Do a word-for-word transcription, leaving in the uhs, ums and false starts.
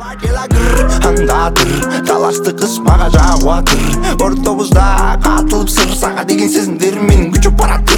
андатыр талашты кыз мага жагып атыр ортобузда катылып сыр сага деген сезимдер менин күчөп барат.